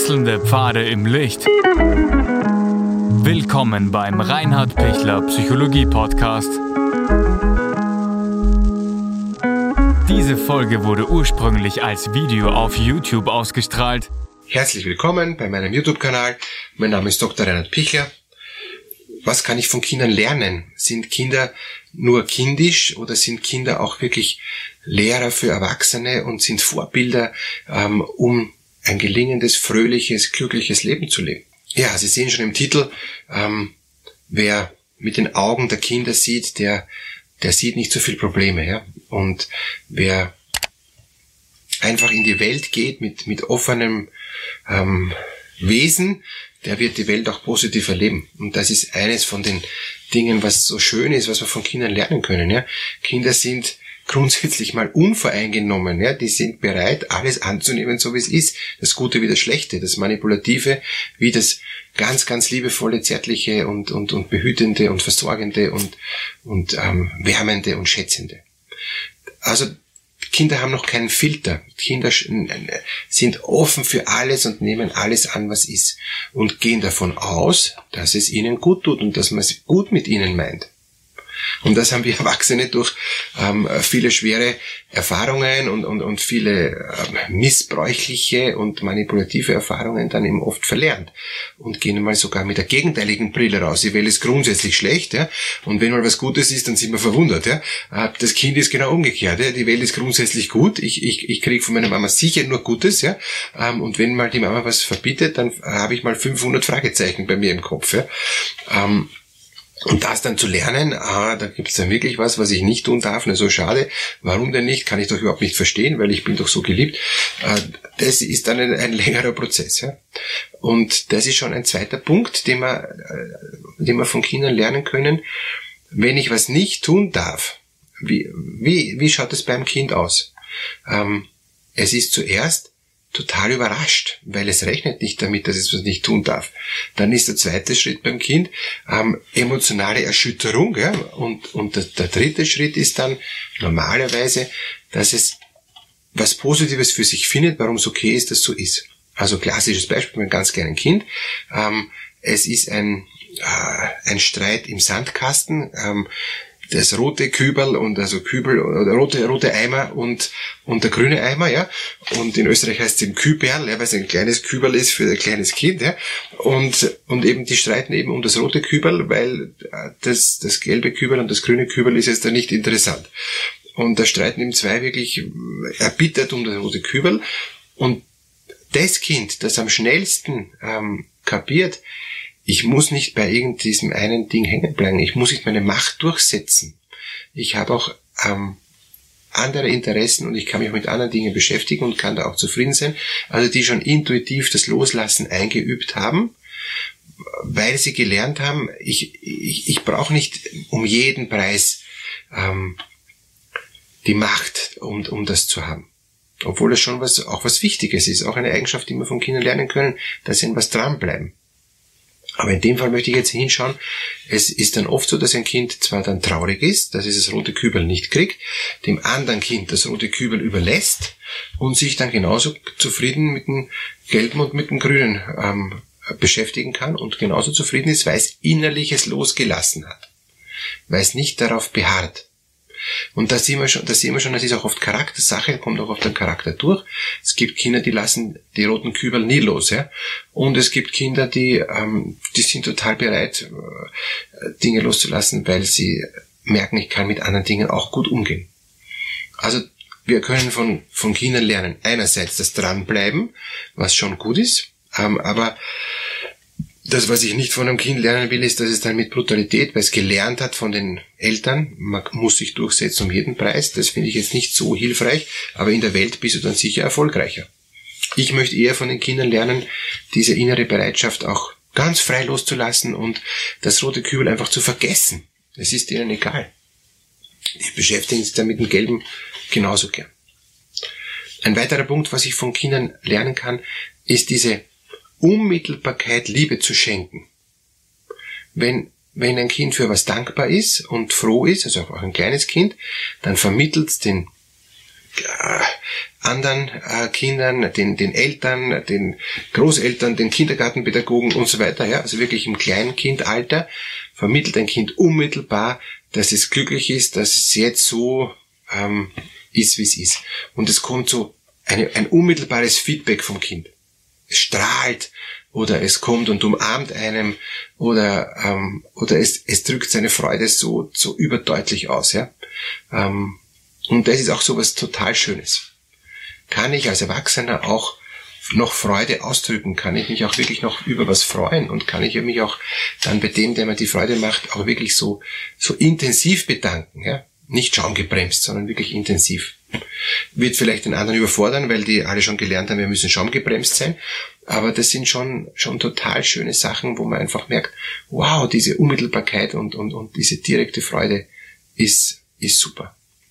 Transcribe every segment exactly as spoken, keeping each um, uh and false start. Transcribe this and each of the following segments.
Wechselnde Pfade im Licht. Willkommen beim Reinhard Pichler Psychologie Podcast. Diese Folge wurde ursprünglich als Video auf YouTube ausgestrahlt. Herzlich willkommen bei meinem YouTube-Kanal. Mein Name ist Doktor Reinhard Pichler. Was kann ich von Kindern lernen? Sind Kinder nur kindisch oder sind Kinder auch wirklich Lehrer für Erwachsene und sind Vorbilder, ähm, um ein gelingendes, fröhliches, glückliches Leben zu leben? Ja, Sie sehen schon im Titel, ähm, wer mit den Augen der Kinder sieht, der, der sieht nicht so viele Probleme, ja. Und wer einfach in die Welt geht mit, mit offenem ähm, Wesen, der wird die Welt auch positiv erleben. Und das ist eines von den Dingen, was so schön ist, was wir von Kindern lernen können. Ja? Kinder sind grundsätzlich mal unvoreingenommen. Ja? Die sind bereit, alles anzunehmen, so wie es ist. Das Gute wie das Schlechte, das Manipulative wie das ganz, ganz liebevolle, zärtliche und, und, und behütende und versorgende und, und ähm, wärmende und schätzende. Also Kinder haben noch keinen Filter. Kinder sind offen für alles und nehmen alles an, was ist. Und gehen davon aus, dass es ihnen gut tut und dass man es gut mit ihnen meint. Und das haben wir Erwachsene durch ähm, viele schwere Erfahrungen und, und, und viele ähm, missbräuchliche und manipulative Erfahrungen dann eben oft verlernt. Und gehen mal sogar mit der gegenteiligen Brille raus. Die Welt ist grundsätzlich schlecht, ja. Und wenn mal was Gutes ist, dann sind wir verwundert, ja. Das Kind ist genau umgekehrt, ja. Die Welt ist grundsätzlich gut. Ich, ich, ich kriege von meiner Mama sicher nur Gutes, ja. Und wenn mal die Mama was verbietet, dann habe ich mal fünfhundert Fragezeichen bei mir im Kopf, ja. Ähm, Und das dann zu lernen, ah, da gibt's dann wirklich was, was ich nicht tun darf, na so schade, warum denn nicht, kann ich doch überhaupt nicht verstehen, weil ich bin doch so geliebt. Das ist dann ein, ein längerer Prozess. Ja? Und das ist schon ein zweiter Punkt, den wir, den wir von Kindern lernen können. Wenn ich was nicht tun darf, wie, wie, wie schaut es beim Kind aus? Es ist zuerst total überrascht, weil es rechnet nicht damit, dass es was nicht tun darf. Dann ist der zweite Schritt beim Kind ähm, emotionale Erschütterung, ja, und und der, der dritte Schritt ist dann normalerweise, dass es was Positives für sich findet, warum es okay ist, dass so ist. Also klassisches Beispiel mit einem ganz kleinen Kind. Ähm, es ist ein äh, ein Streit im Sandkasten. Ähm, das rote Kübel und also Kübel oder rote rote Eimer und und der grüne Eimer, ja, und in Österreich heißt es eben Küberl, ja, weil es ein kleines Kübel ist für ein kleines Kind, ja, und und eben die streiten eben um das rote Kübel, weil das das gelbe Kübel und das grüne Kübel ist jetzt da nicht interessant. Und da streiten eben zwei wirklich erbittert um das rote Kübel, und das Kind, das am schnellsten ähm, kapiert, ich muss nicht bei irgend diesem einen Ding hängen bleiben. Ich muss nicht meine Macht durchsetzen. Ich habe auch ähm, andere Interessen und ich kann mich mit anderen Dingen beschäftigen und kann da auch zufrieden sein. Also die schon intuitiv das Loslassen eingeübt haben, weil sie gelernt haben, ich, ich, ich brauche nicht um jeden Preis ähm, die Macht, um, um das zu haben. Obwohl das schon was auch was Wichtiges ist. Auch eine Eigenschaft, die wir von Kindern lernen können, dass sie an was dranbleiben. Aber in dem Fall möchte ich jetzt hinschauen, es ist dann oft so, dass ein Kind zwar dann traurig ist, dass es das rote Kübel nicht kriegt, dem anderen Kind das rote Kübel überlässt und sich dann genauso zufrieden mit dem gelben und mit dem grünen ähm, beschäftigen kann und genauso zufrieden ist, weil es innerlich es losgelassen hat, weil es nicht darauf beharrt. Und da sehen wir schon, da sehen wir schon, das ist auch oft Charaktersache, kommt auch auf den Charakter durch. Es gibt Kinder, die lassen die roten Kübel nie los, ja. Und es gibt Kinder, die, ähm, die sind total bereit, äh, Dinge loszulassen, weil sie merken, ich kann mit anderen Dingen auch gut umgehen. Also, wir können von, von Kindern lernen, einerseits das Dranbleiben, was schon gut ist, ähm, aber das, was ich nicht von einem Kind lernen will, ist, dass es dann mit Brutalität, weil es gelernt hat von den Eltern, man muss sich durchsetzen um jeden Preis, das finde ich jetzt nicht so hilfreich, aber in der Welt bist du dann sicher erfolgreicher. Ich möchte eher von den Kindern lernen, diese innere Bereitschaft auch ganz frei loszulassen und das rote Kübel einfach zu vergessen. Es ist ihnen egal. Die beschäftigen sich dann mit dem Gelben genauso gern. Ein weiterer Punkt, was ich von Kindern lernen kann, ist diese Unmittelbarkeit Liebe zu schenken. Wenn, wenn ein Kind für was dankbar ist und froh ist, also auch ein kleines Kind, dann vermittelt es den äh, anderen äh, Kindern, den, den Eltern, den Großeltern, den Kindergartenpädagogen und so weiter, ja, also wirklich im Kleinkindalter, vermittelt ein Kind unmittelbar, dass es glücklich ist, dass es jetzt so ähm, ist, wie es ist. Und es kommt so eine, ein unmittelbares Feedback vom Kind. Es strahlt oder es kommt und umarmt einem oder ähm, oder es, es drückt seine Freude so so überdeutlich aus, ja. Ähm, und das ist auch so was total Schönes. Kann ich als Erwachsener auch noch Freude ausdrücken? Kann ich mich auch wirklich noch über was freuen? Und kann ich mich auch dann bei dem, der mir die Freude macht, auch wirklich so so intensiv bedanken, ja? Nicht schaumgebremst, sondern wirklich intensiv. Wird vielleicht den anderen überfordern, weil die alle schon gelernt haben, wir müssen schaumgebremst sein. Aber das sind schon schon total schöne Sachen, wo man einfach merkt, wow, diese Unmittelbarkeit und und und diese direkte Freude ist ist super.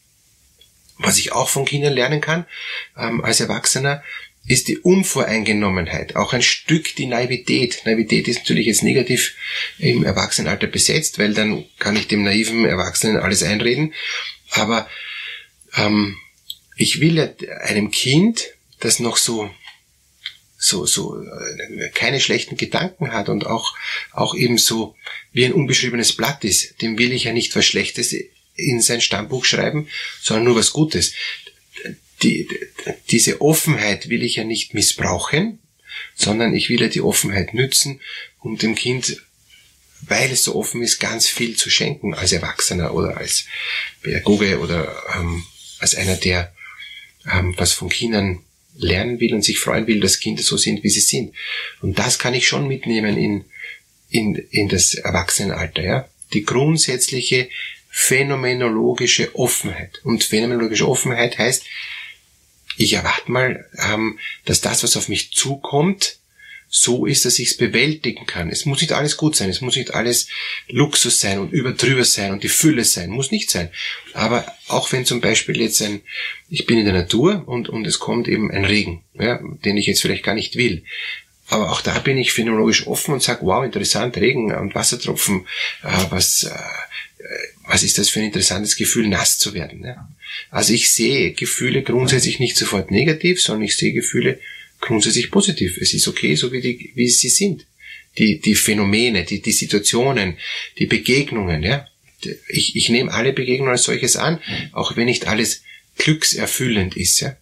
Was ich auch von Kindern lernen kann, ähm, als Erwachsener, ist die Unvoreingenommenheit, auch ein Stück die Naivität. Naivität ist natürlich jetzt negativ im Erwachsenenalter besetzt, weil dann kann ich dem naiven Erwachsenen alles einreden. Aber ähm, ich will ja einem Kind, das noch so so so äh, keine schlechten Gedanken hat und auch auch eben so wie ein unbeschriebenes Blatt ist, dem will ich ja nicht was Schlechtes in sein Stammbuch schreiben, sondern nur was Gutes. Die, diese Offenheit will ich ja nicht missbrauchen, sondern ich will ja die Offenheit nützen, um dem Kind, weil es so offen ist, ganz viel zu schenken als Erwachsener oder als Pädagoge oder ähm, als einer, der ähm, was von Kindern lernen will und sich freuen will, dass Kinder so sind, wie sie sind. Und das kann ich schon mitnehmen in in in das Erwachsenenalter, ja. Die grundsätzliche phänomenologische Offenheit. Und phänomenologische Offenheit heißt, ich erwarte mal, ähm, dass das, was auf mich zukommt, so ist, dass ich es bewältigen kann. Es muss nicht alles gut sein, es muss nicht alles Luxus sein und überdrüber sein und die Fülle sein, muss nicht sein. Aber auch wenn zum Beispiel jetzt ein, ich bin in der Natur und, und es kommt eben ein Regen, ja, den ich jetzt vielleicht gar nicht will. Aber auch da bin ich phänomenologisch offen und sage, wow, interessant, Regen und Wassertropfen, äh, was, äh, was ist das für ein interessantes Gefühl, nass zu werden. Ne? Also ich sehe Gefühle grundsätzlich nicht sofort negativ, sondern ich sehe Gefühle grundsätzlich positiv. Es ist okay, so wie, die, wie sie sind. Die, die Phänomene, die, die Situationen, die Begegnungen. Ja? Ich, ich nehme alle Begegnungen als solches an, auch wenn nicht alles glückserfüllend ist. Ja?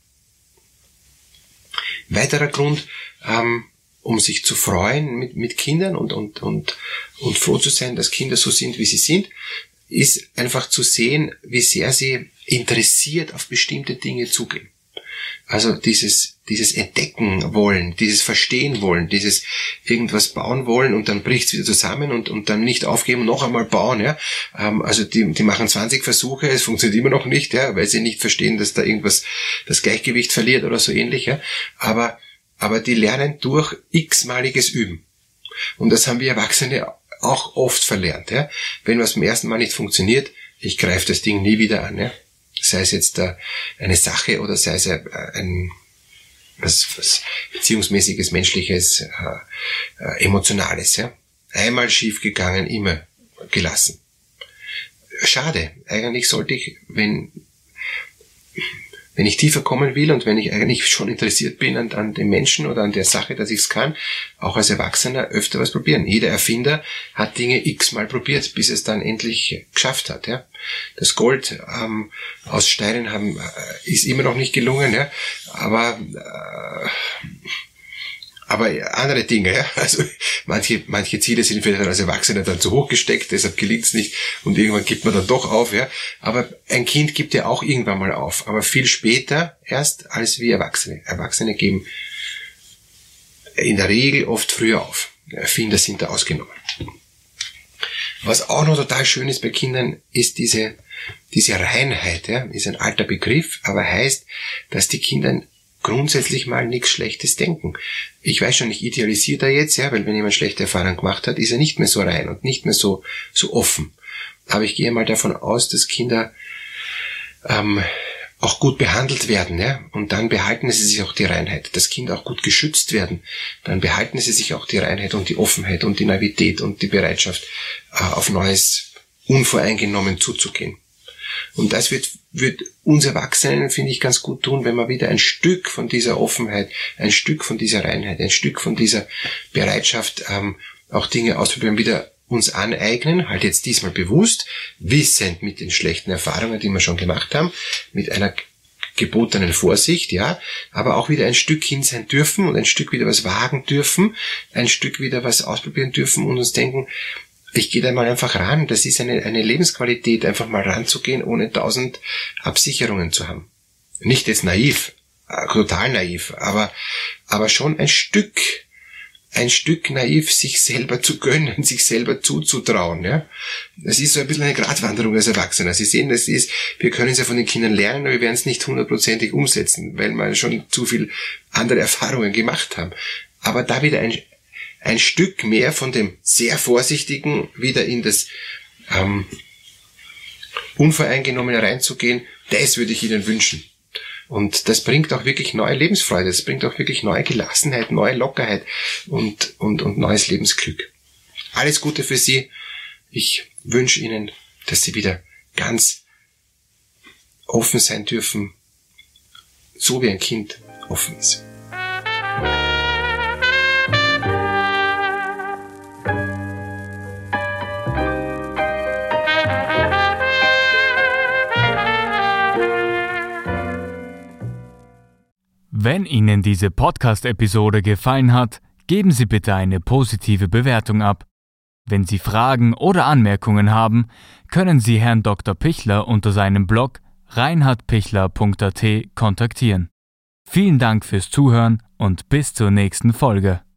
Weiterer Grund, ähm, um sich zu freuen mit, mit Kindern und, und, und, und froh zu sein, dass Kinder so sind, wie sie sind, ist einfach zu sehen, wie sehr sie interessiert auf bestimmte Dinge zugehen. Also dieses, dieses Entdecken wollen, dieses Verstehen wollen, dieses irgendwas bauen wollen und dann bricht's wieder zusammen und, und dann nicht aufgeben und noch einmal bauen, ja. Ähm, also die, die machen zwanzig Versuche, es funktioniert immer noch nicht, ja, weil sie nicht verstehen, dass da irgendwas das Gleichgewicht verliert oder so ähnlich, ja. Aber, aber die lernen durch x-maliges Üben. Und das haben wir Erwachsene auch oft verlernt, ja. Wenn was beim ersten Mal nicht funktioniert, ich greife das Ding nie wieder an, ja. Sei es jetzt äh, eine Sache oder sei es äh, ein was, was beziehungsmäßiges, menschliches, äh, äh, emotionales, ja. Einmal schief gegangen, immer gelassen. Schade. Eigentlich sollte ich, wenn wenn ich tiefer kommen will und wenn ich eigentlich schon interessiert bin an, an dem Menschen oder an der Sache, dass ich es kann, auch als Erwachsener öfter was probieren. Jeder Erfinder hat Dinge x-mal probiert, bis es dann endlich geschafft hat. Ja. Das Gold ähm, aus Steinen haben, äh, ist immer noch nicht gelungen, ja. aber äh, aber andere Dinge, ja. Also manche manche Ziele sind für dann als Erwachsener dann zu hoch gesteckt, deshalb gelingt es nicht und irgendwann gibt man dann doch auf, ja. Aber ein Kind gibt ja auch irgendwann mal auf, aber viel später erst als wir Erwachsene. Erwachsene geben in der Regel oft früher auf. Erfinder sind da ausgenommen. Was auch noch total schön ist bei Kindern, ist diese diese Reinheit, ja. Ist ein alter Begriff, aber heißt, dass die Kinder grundsätzlich mal nichts Schlechtes denken. Ich weiß schon, ich idealisiere da jetzt, ja, weil wenn jemand schlechte Erfahrungen gemacht hat, ist er nicht mehr so rein und nicht mehr so so offen. Aber ich gehe mal davon aus, dass Kinder ähm, auch gut behandelt werden, ja, und dann behalten sie sich auch die Reinheit. Dass Kinder auch gut geschützt werden, dann behalten sie sich auch die Reinheit und die Offenheit und die Naivität und die Bereitschaft, äh, auf Neues unvoreingenommen zuzugehen. Und das wird, wird uns Erwachsenen, finde ich, ganz gut tun, wenn wir wieder ein Stück von dieser Offenheit, ein Stück von dieser Reinheit, ein Stück von dieser Bereitschaft, ähm, auch Dinge ausprobieren, wieder uns aneignen, halt jetzt diesmal bewusst, wissend mit den schlechten Erfahrungen, die wir schon gemacht haben, mit einer gebotenen Vorsicht, ja, aber auch wieder ein Stück hin sein dürfen und ein Stück wieder was wagen dürfen, ein Stück wieder was ausprobieren dürfen und uns denken, ich gehe da mal einfach ran, das ist eine, eine Lebensqualität, einfach mal ranzugehen, ohne tausend Absicherungen zu haben. Nicht jetzt naiv, total naiv, aber, aber schon ein Stück, ein Stück naiv sich selber zu gönnen, sich selber zuzutrauen, ja. Das ist so ein bisschen eine Gratwanderung als Erwachsener. Sie sehen, das ist, wir können es ja von den Kindern lernen, aber wir werden es nicht hundertprozentig umsetzen, weil wir schon zu viel andere Erfahrungen gemacht haben. Aber da wieder ein, ein Stück mehr von dem sehr Vorsichtigen wieder in das, ähm, Unvoreingenommene reinzugehen, das würde ich Ihnen wünschen. Und das bringt auch wirklich neue Lebensfreude, das bringt auch wirklich neue Gelassenheit, neue Lockerheit und, und, und neues Lebensglück. Alles Gute für Sie. Ich wünsche Ihnen, dass Sie wieder ganz offen sein dürfen, so wie ein Kind offen ist. Wenn Ihnen diese Podcast-Episode gefallen hat, geben Sie bitte eine positive Bewertung ab. Wenn Sie Fragen oder Anmerkungen haben, können Sie Herrn Doktor Pichler unter seinem Blog reinhard pichler punkt a t kontaktieren. Vielen Dank fürs Zuhören und bis zur nächsten Folge.